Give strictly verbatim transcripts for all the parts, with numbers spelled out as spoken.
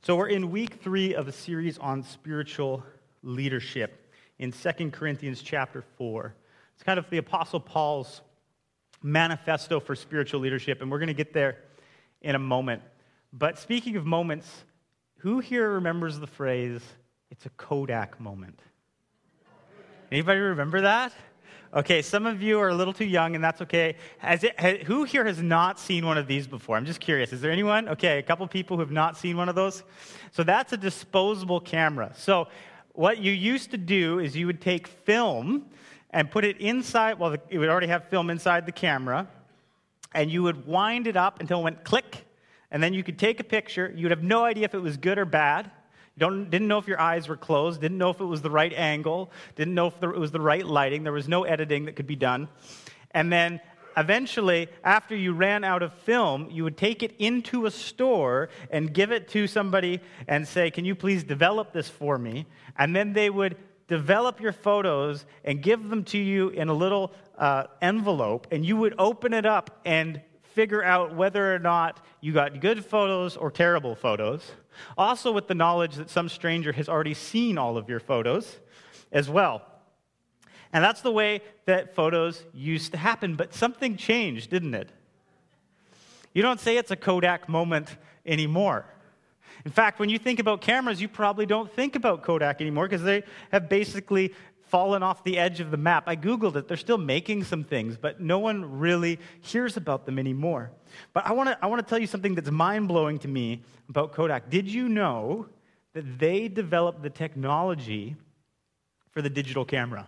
So we're in week three of a series on spiritual leadership in Second Corinthians chapter four. It's kind of the Apostle Paul's manifesto for spiritual leadership, and we're going to get there in a moment. But speaking of moments, who here remembers the phrase, it's a Kodak moment? Anybody remember that? Okay, some of you are a little too young, and that's okay. Has it, has, who here has not seen one of these before? I'm just curious. Is there anyone? Okay, a couple people who have not seen one of those. So that's a disposable camera. So what you used to do is you would take film and put it inside, well, it would already have film inside the camera, and you would wind it up until it went click, and then you could take a picture. You would have no idea if it was good or bad. You don't, didn't know if your eyes were closed, didn't know if it was the right angle, didn't know if there, it was the right lighting. There was no editing that could be done. And then eventually, after you ran out of film, you would take it into a store and give it to somebody and say, can you please develop this for me? And then they would develop your photos and give them to you in a little uh, envelope, and you would open it up and figure out whether or not you got good photos or terrible photos. Also with the knowledge that some stranger has already seen all of your photos as well. And that's the way that photos used to happen, but something changed, didn't it? You don't say it's a Kodak moment anymore. In fact, when you think about cameras, you probably don't think about Kodak anymore because they have basically fallen off the edge of the map. I Googled it. They're still making some things, but no one really hears about them anymore. But I want to I want to tell you something that's mind-blowing to me about Kodak. Did you know that they developed the technology for the digital camera?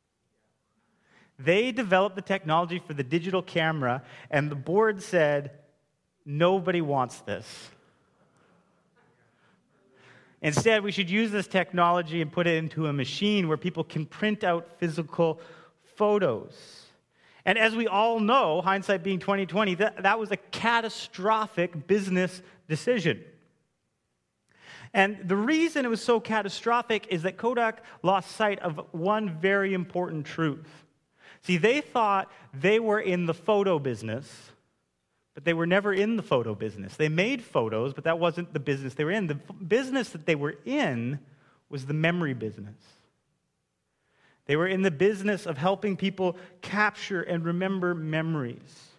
They developed the technology for the digital camera, and the board said, nobody wants this. Instead, we should use this technology and put it into a machine where people can print out physical photos. And as we all know, hindsight being twenty twenty, that, that was a catastrophic business decision. And the reason it was so catastrophic is that Kodak lost sight of one very important truth. See, they thought they were in the photo business, but they were never in the photo business. They made photos, but that wasn't the business they were in. The business that they were in was the memory business. They were in the business of helping people capture and remember memories.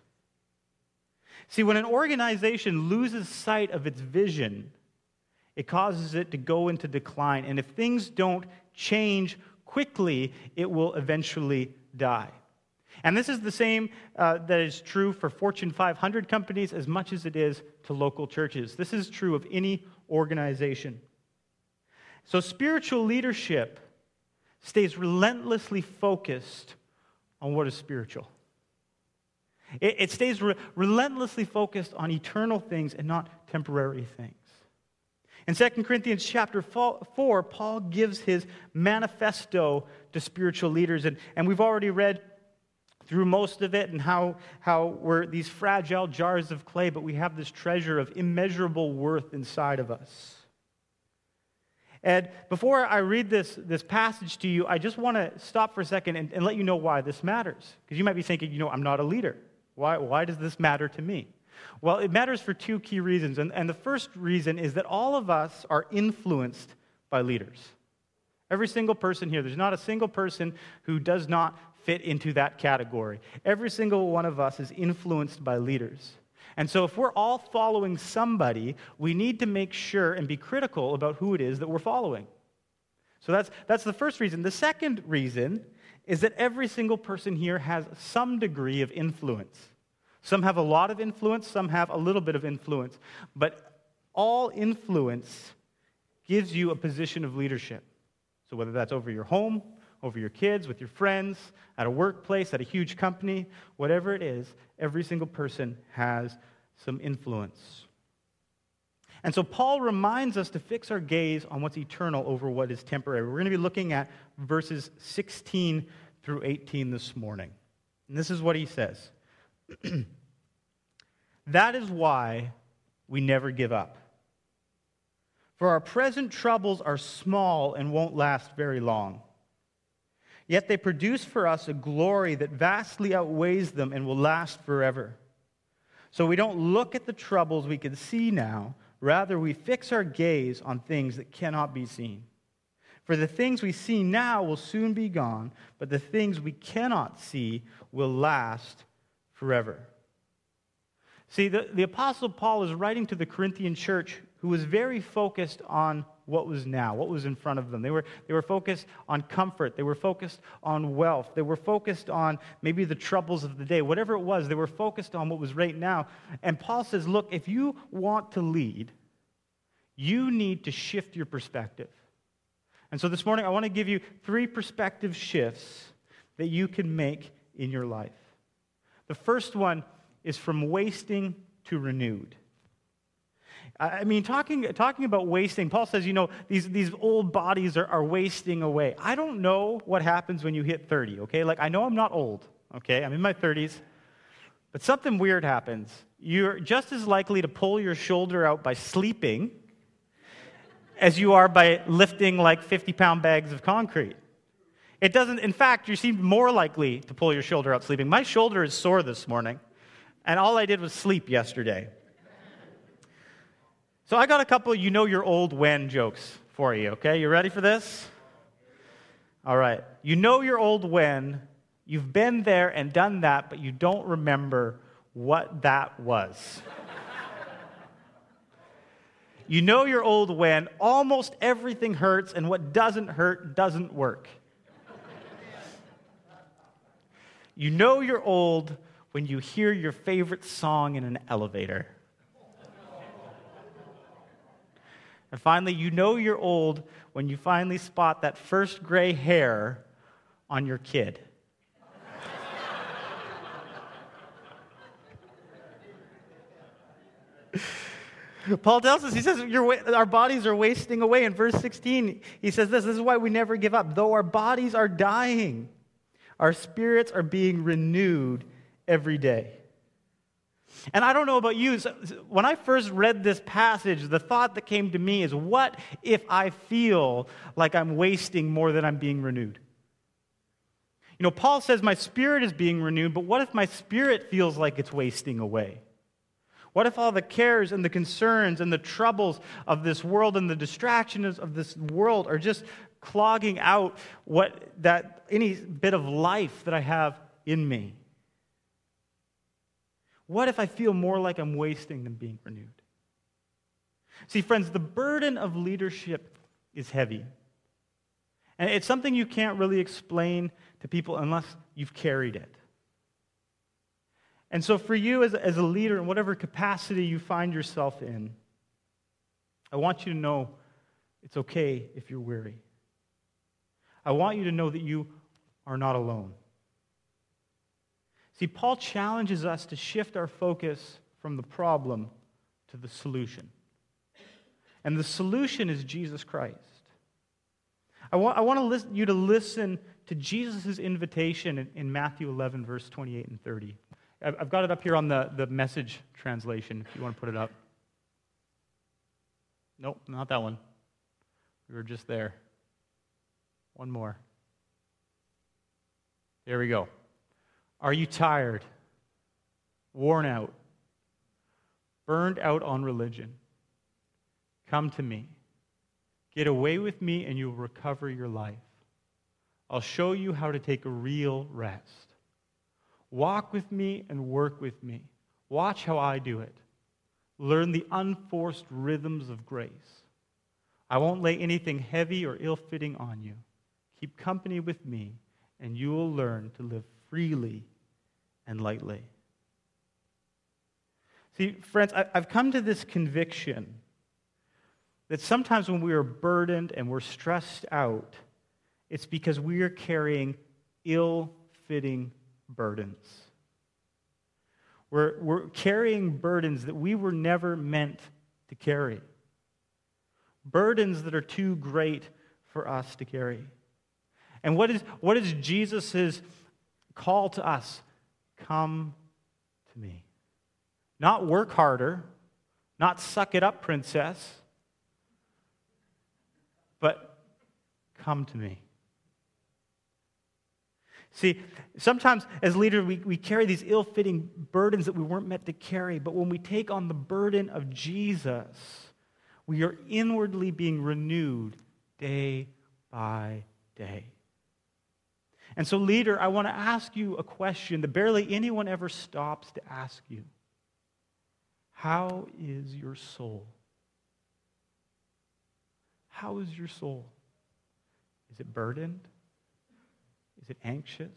See, when an organization loses sight of its vision, it causes it to go into decline. And if things don't change quickly, it will eventually die. And this is the same uh, that is true for Fortune five hundred companies as much as it is to local churches. This is true of any organization. So spiritual leadership stays relentlessly focused on what is spiritual. It, it stays re- relentlessly focused on eternal things and not temporary things. In Second Corinthians chapter four, Paul gives his manifesto to spiritual leaders, and, and we've already read through most of it and how, how we're these fragile jars of clay, but we have this treasure of immeasurable worth inside of us. And before I read this, this passage to you, I just want to stop for a second and, and let you know why this matters. Because you might be thinking, you know, I'm not a leader. Why, why does this matter to me? Well, it matters for two key reasons. And, and the first reason is that all of us are influenced by leaders. Every single person here, there's not a single person who does not fit into that category. Every single one of us is influenced by leaders. And so if we're all following somebody, we need to make sure and be critical about who it is that we're following. So that's, that's the first reason. The second reason is that every single person here has some degree of influence. Some have a lot of influence, some have a little bit of influence. But all influence gives you a position of leadership. So whether that's over your home, over your kids, with your friends, at a workplace, at a huge company, whatever it is, every single person has some influence. And so Paul reminds us to fix our gaze on what's eternal over what is temporary. We're going to be looking at verses sixteen through eighteen this morning. And this is what he says. That is why we never give up. For our present troubles are small and won't last very long. Yet they produce for us a glory that vastly outweighs them and will last forever. So we don't look at the troubles we can see now, Rather, we fix our gaze on things that cannot be seen. For the things we see now will soon be gone, but the things we cannot see will last forever. See, the, the Apostle Paul is writing to the Corinthian church who was very focused on what was now, what was in front of them. They were, they were focused on comfort. They were focused on wealth. They were focused on maybe the troubles of the day. Whatever it was, they were focused on what was right now. And Paul says, look, if you want to lead, you need to shift your perspective. And so this morning, I want to give you three perspective shifts that you can make in your life. The first one is from wasting to renewed. I mean, talking, talking about wasting, Paul says, you know, these, these old bodies are, are wasting away. I don't know what happens when you hit thirty, okay? Like, I know I'm not old, okay? I'm in my thirties. But something weird happens. You're just as likely to pull your shoulder out by sleeping as you are by lifting like fifty-pound bags of concrete. It doesn't, in fact, you seem more likely to pull your shoulder out sleeping. My shoulder is sore this morning, and all I did was sleep yesterday. So I got a couple you know you're old when jokes for you, okay? You ready for this? All right. You know you're old when you've been there and done that, but you don't remember what that was. You know you're old when almost everything hurts and what doesn't hurt doesn't work. You know you're old when you hear your favorite song in an elevator. And finally, you know you're old when you finally spot that first gray hair on your kid. Paul tells us, he says, Your, our bodies are wasting away. In verse sixteen, he says this, this is why we never give up. Though our bodies are dying, our spirits are being renewed every day. And I don't know about you, when I first read this passage, the thought that came to me is, what if I feel like I'm wasting more than I'm being renewed? You know, Paul says my spirit is being renewed, but what if my spirit feels like it's wasting away? What if all the cares and the concerns and the troubles of this world and the distractions of this world are just clogging out what that any bit of life that I have in me? What if I feel more like I'm wasting than being renewed? See, friends, the burden of leadership is heavy. And it's something you can't really explain to people unless you've carried it. And so for you as, as a leader, in whatever capacity you find yourself in, I want you to know it's okay if you're weary. I want you to know that you are not alone. See, Paul challenges us to shift our focus from the problem to the solution. And the solution is Jesus Christ. I want, I want to listen, you to listen to Jesus' invitation in, in Matthew eleven, verse twenty-eight and thirty. I've, I've got it up here on the, the Message translation, if you want to put it up. Nope, not that one. We were just there. One more. There we go. Are you tired, worn out, burned out on religion? Come to me. Get away with me and you'll recover your life. I'll show you how to take a real rest. Walk with me and work with me. Watch how I do it. Learn the unforced rhythms of grace. I won't lay anything heavy or ill-fitting on you. Keep company with me and you will learn to live freely and lightly. See, friends, I've come to this conviction that sometimes when we are burdened and we're stressed out, it's because we are carrying ill-fitting burdens. We're, we're carrying burdens that we were never meant to carry. Burdens that are too great for us to carry. And what is, what is Jesus' call to us? Come to me. Not work harder, not suck it up, princess, but come to me. See, sometimes as leaders, we, we carry these ill-fitting burdens that we weren't meant to carry, but when we take on the burden of Jesus, We are inwardly being renewed day by day. And so, leader, I want to ask you a question that barely anyone ever stops to ask you. How is your soul? How is your soul? Is it burdened? Is it anxious?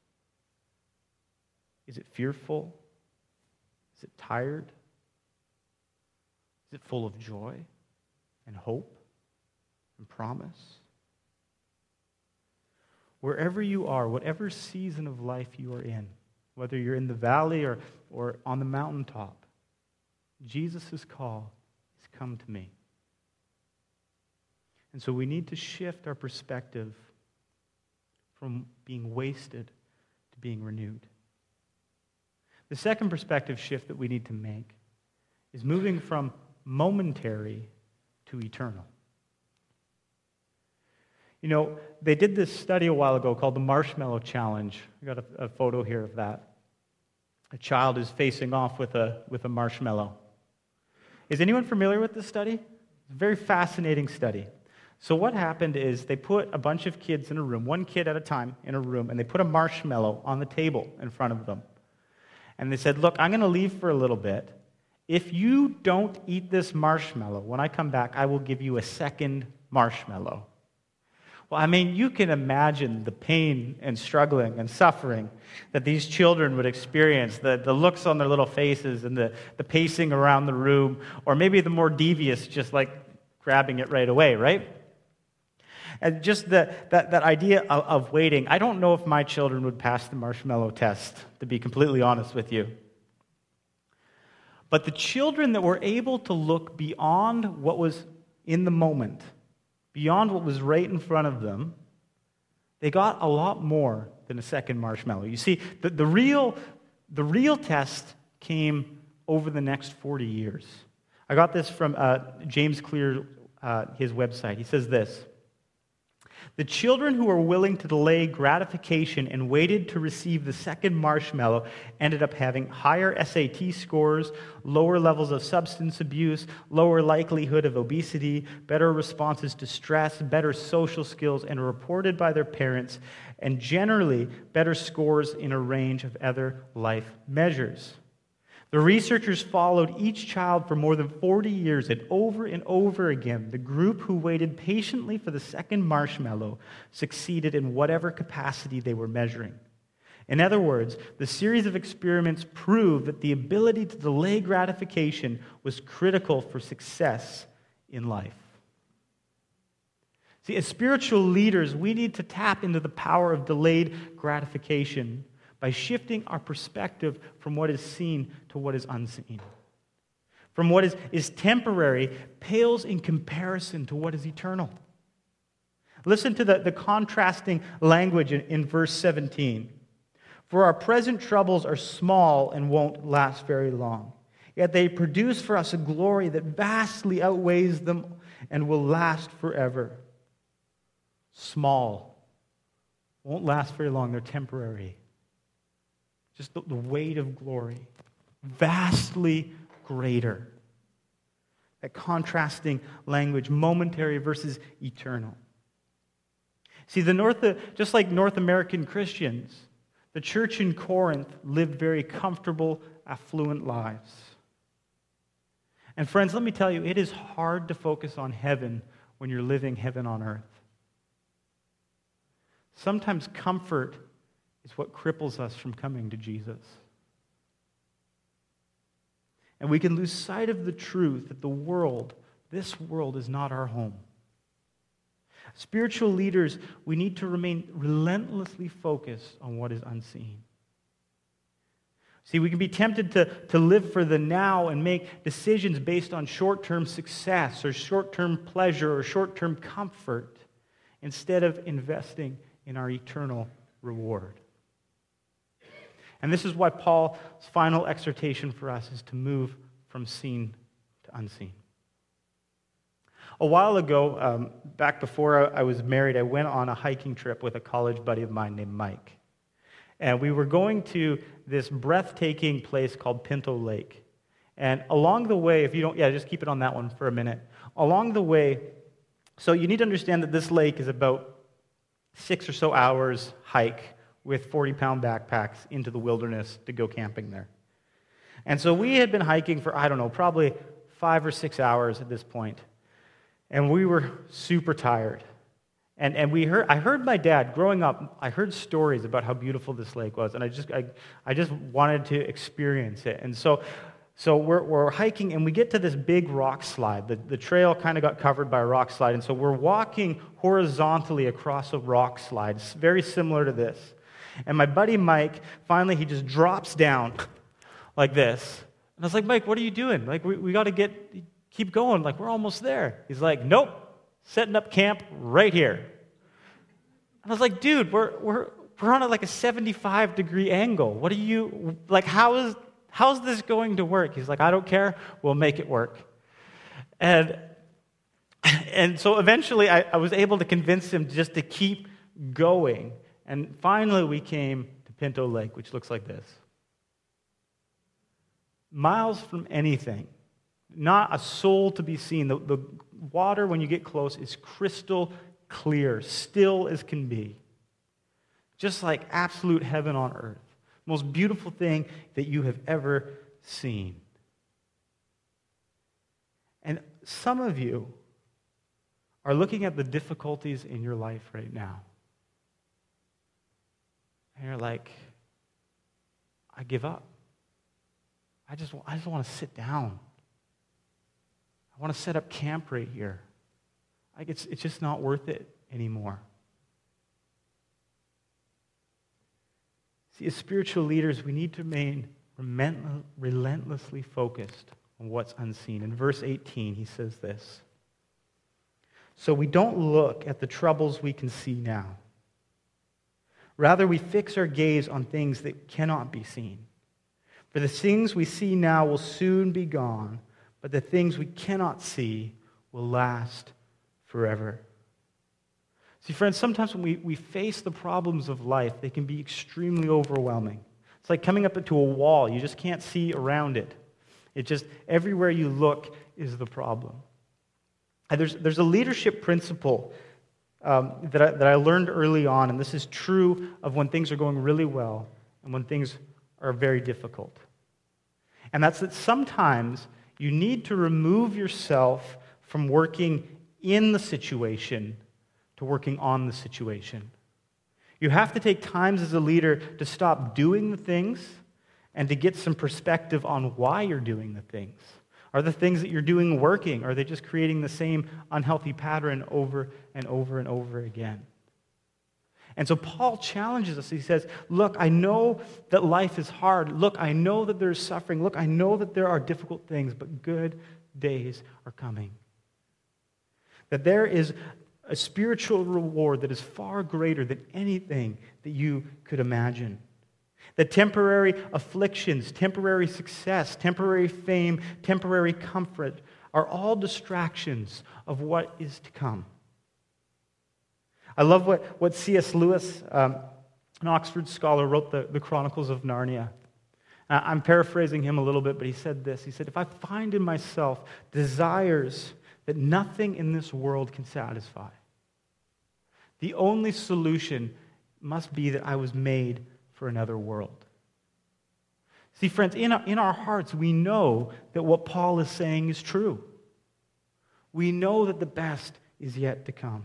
Is it fearful? Is it tired? Is it full of joy and hope and promise? Wherever you are, whatever season of life you are in, whether you're in the valley or, or on the mountaintop, Jesus' call is come to me. And so we need to shift our perspective from being wasted to being renewed. The second perspective shift that we need to make is moving from momentary to eternal. You know, they did this study a while ago called the Marshmallow Challenge. I got a, a photo here of that. A child is facing off with a, with a marshmallow. Is anyone familiar with this study? It's a very fascinating study. So what happened is they put a bunch of kids in a room, one kid at a time in a room, and they put a marshmallow on the table in front of them. And they said, look, I'm going to leave for a little bit. If you don't eat this marshmallow, when I come back, I will give you a second marshmallow. Well, I mean, you can imagine the pain and struggling and suffering that these children would experience, the, the looks on their little faces and the, the pacing around the room, or maybe the more devious, just like grabbing it right away, right? And just the, that, that idea of, of waiting, I don't know if my children would pass the marshmallow test, to be completely honest with you. But the children that were able to look beyond what was in the moment, beyond what was right in front of them, they got a lot more than a second marshmallow. You see, the, the, real, the real test came over the next forty years. I got this from uh, James Clear, uh, his website. He says this: the children who were willing to delay gratification and waited to receive the second marshmallow ended up having higher S A T scores, lower levels of substance abuse, lower likelihood of obesity, better responses to stress, better social skills, and reported by their parents, and generally better scores in a range of other life measures. The researchers followed each child for more than forty years, and over and over again, the group who waited patiently for the second marshmallow succeeded in whatever capacity they were measuring. In other words, the series of experiments proved that the ability to delay gratification was critical for success in life. See, as spiritual leaders, we need to tap into the power of delayed gratification by shifting our perspective from what is seen to what is unseen. From what is, is temporary pales in comparison to what is eternal. Listen to the, the contrasting language in, in verse seventeen. For our present troubles are small and won't last very long. Yet they produce for us a glory that vastly outweighs them and will last forever. Small. Won't last very long. They're temporary. Just the, the weight of glory. Vastly greater. That contrasting language, momentary versus eternal. See, the North, just like North American Christians, the church in Corinth lived very comfortable, affluent lives. And friends, let me tell you, it is hard to focus on heaven when you're living heaven on earth. Sometimes comfort is what cripples us from coming to Jesus. And we can lose sight of the truth that the world, this world, is not our home. Spiritual leaders, we need to remain relentlessly focused on what is unseen. See, we can be tempted to, to live for the now and make decisions based on short-term success or short-term pleasure or short-term comfort instead of investing in our eternal reward. And this is why Paul's final exhortation for us is to move from seen to unseen. A while ago, um, back before I was married, I went on a hiking trip with a college buddy of mine named Mike. And we were going to this breathtaking place called Pinto Lake. And along the way, if you don't, yeah, just keep it on that one for a minute. Along the way, so you need to understand that this lake is about six or so hours hike with forty-pound backpacks into the wilderness to go camping there. And so we had been hiking for, I don't know, probably five or six hours at this point. And we were super tired. And and we heard I heard my dad, growing up, I heard stories about how beautiful this lake was, and I just I, I just wanted to experience it. And so so we're we're hiking, and we get to this big rock slide. The, the trail kind of got covered by a rock slide, and so we're walking horizontally across a rock slide, very similar to this. And my buddy Mike, finally, he just drops down like this. And I was like, Mike, what are you doing? Like, we, we got to get, keep going. Like, we're almost there. He's like, nope, setting up camp right here. And I was like, dude, we're we're we're on a, like a seventy-five degree angle. What are you, like, how is, how's this going to work? He's like, I don't care. We'll make it work. And, and so eventually I, I was able to convince him just to keep going. And finally, we came to Pinto Lake, which looks like this. Miles from anything, not a soul to be seen. The, the water, when you get close, is crystal clear, still as can be. Just like absolute heaven on earth. Most beautiful thing that you have ever seen. And some of you are looking at the difficulties in your life right now. And you're like, I give up. I just, I just want to sit down. I want to set up camp right here. Like it's, it's just not worth it anymore. See, as spiritual leaders, we need to remain relentlessly focused on what's unseen. In verse eighteen, he says this. So we don't look at the troubles we can see now. Rather, we fix our gaze on things that cannot be seen. For the things we see now will soon be gone, but the things we cannot see will last forever. See, friends, sometimes when we, we face the problems of life, they can be extremely overwhelming. It's like coming up to a wall. You just can't see around it. It just, everywhere you look is the problem. And there's, there's a leadership principle um, that, I, that I learned early on, and this is true of when things are going really well and when things are very difficult. And that's that sometimes you need to remove yourself from working in the situation to working on the situation. You have to take times as a leader to stop doing the things and to get some perspective on why you're doing the things. Are the things that you're doing working? Are they just creating the same unhealthy pattern over and over and over again? And so Paul challenges us. He says, look, I know that life is hard. Look, I know that there's suffering. Look, I know that there are difficult things, but good days are coming. That there is a spiritual reward that is far greater than anything that you could imagine. That temporary afflictions, temporary success, temporary fame, temporary comfort are all distractions of what is to come. I love what, what C S Lewis, um, an Oxford scholar, wrote the, the Chronicles of Narnia. Uh, I'm paraphrasing him a little bit, but he said this. He said, if I find in myself desires that nothing in this world can satisfy, the only solution must be that I was made for another world. See, friends, in our, in our hearts, we know that what Paul is saying is true. We know that the best is yet to come.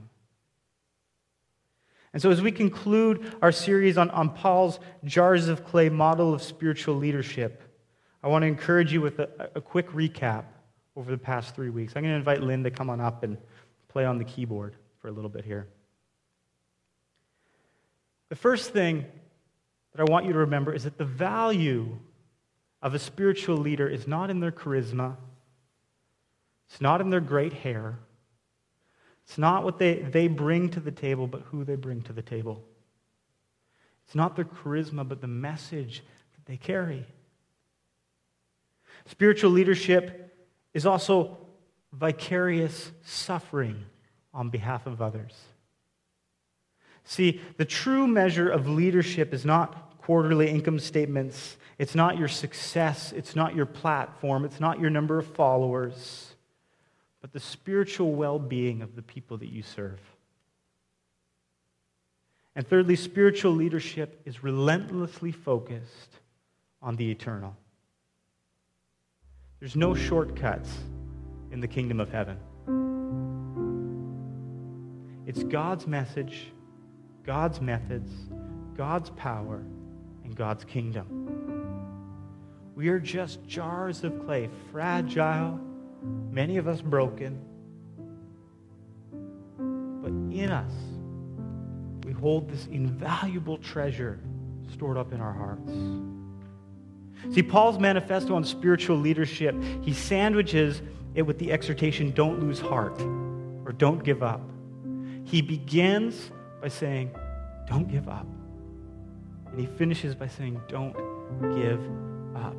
And so as we conclude our series on, on Paul's jars of clay model of spiritual leadership, I want to encourage you with a, a quick recap over the past three weeks. I'm going to invite Lynn to come on up and play on the keyboard for a little bit here. The first thing that I want you to remember is that the value of a spiritual leader is not in their charisma. It's not in their great hair. It's not what they, they bring to the table, but who they bring to the table. It's not their charisma, but the message that they carry. Spiritual leadership is also vicarious suffering on behalf of others. See, the true measure of leadership is not quarterly income statements. It's not your success. It's not your platform. It's not your number of followers, but the spiritual well-being of the people that you serve. And thirdly, spiritual leadership is relentlessly focused on the eternal. There's no shortcuts in the kingdom of heaven. It's God's message, God's methods, God's power, and God's kingdom. We are just jars of clay, fragile, many of us broken, but in us, we hold this invaluable treasure stored up in our hearts. See, Paul's manifesto on spiritual leadership, he sandwiches it with the exhortation, don't lose heart, or don't give up. He begins by saying, don't give up. And he finishes by saying, don't give up.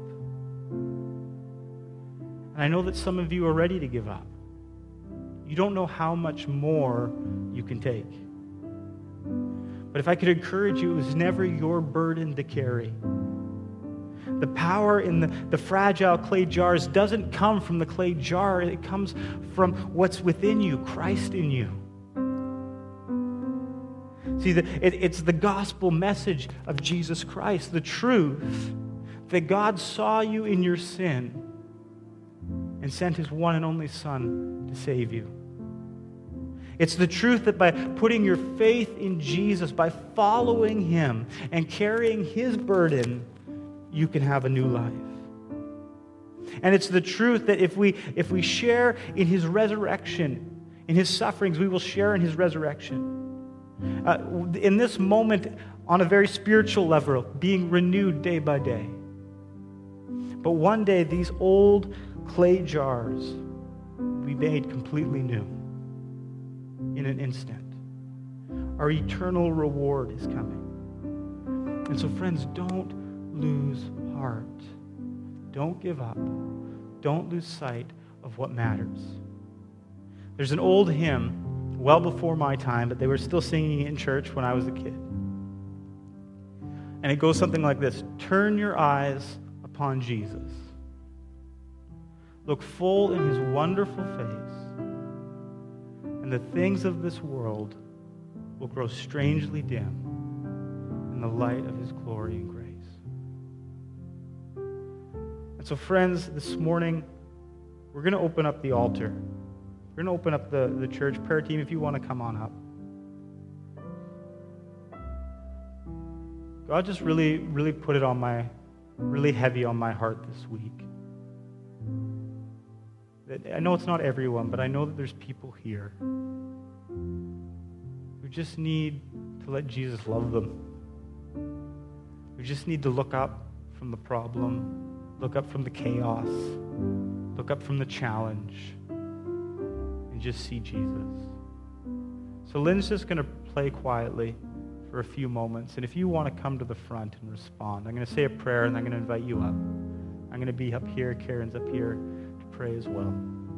And I know that some of you are ready to give up. You don't know how much more you can take. But if I could encourage you, it was never your burden to carry. The power in the, the fragile clay jars doesn't come from the clay jar. It comes from what's within you, Christ in you. See, the, it, it's the gospel message of Jesus Christ, the truth that God saw you in your sin and sent his one and only Son to save you. It's the truth that by putting your faith in Jesus, by following him and carrying his burden, you can have a new life. And it's the truth that if we if we share in his resurrection, in his sufferings, we will share in his resurrection. Uh, in this moment, on a very spiritual level, being renewed day by day. But one day, these old clay jars will be made completely new in an instant. Our eternal reward is coming. And so, friends, don't lose heart. Don't give up. Don't lose sight of what matters. There's an old hymn, well before my time, but they were still singing it in church when I was a kid. And it goes something like this: turn your eyes upon Jesus. Look full in his wonderful face, and the things of this world will grow strangely dim in the light of his glory and grace. And so, friends, this morning, we're going to open up the altar. We're going to open up the, the church prayer team if you want to come on up. God just really, really put it on my, really heavy on my heart this week. That I know it's not everyone, but I know that there's people here who just need to let Jesus love them. Who just need to look up from the problem, look up from the chaos, look up from the challenge, and just see Jesus. So Lynn's just going to play quietly for a few moments, and if you want to come to the front and respond, I'm going to say a prayer, and I'm going to invite you up. I'm going to be up here, Karen's up here to pray as well.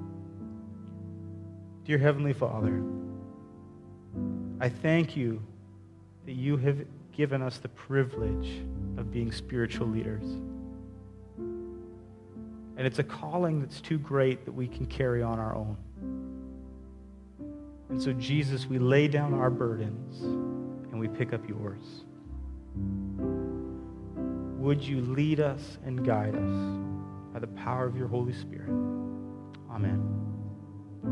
Dear Heavenly Father, I thank you that you have given us the privilege of being spiritual leaders. And it's a calling that's too great that we can carry on our own. And so, Jesus, we lay down our burdens and we pick up yours. Would you lead us and guide us by the power of your Holy Spirit? Amen.